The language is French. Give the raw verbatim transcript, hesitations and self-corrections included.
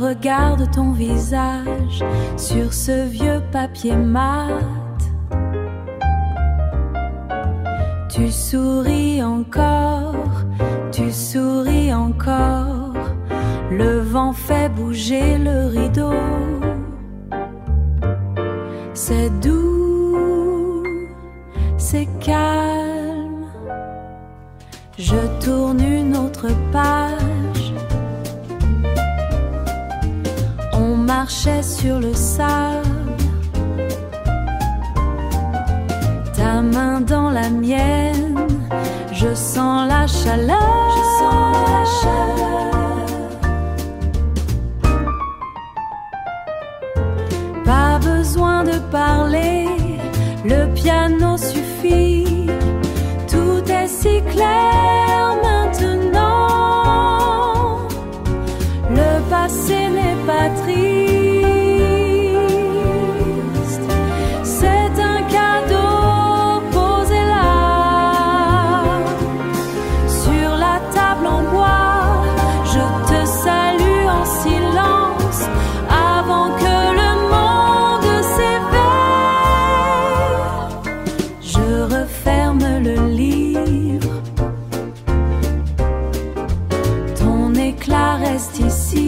regarde ton visage sur ce vieux papier mat. Tu souris encore, tu souris encore. Le vent fait bouger le rideau. C'est doux, c'est calme. Je tourne une autre page. On marchait sur le sable. Ta main dans la mienne. Je sens la chaleur. Je sens la chaleur. Pas besoin de parler. Le piano suffit. Tout est si clair maintenant. Le passé n'est pas triste. C'est un cadeau posé là. Sur la table en bois, je te salue en silence avant que le monde s'éveille. Je referme le livre. Ton éclat reste ici.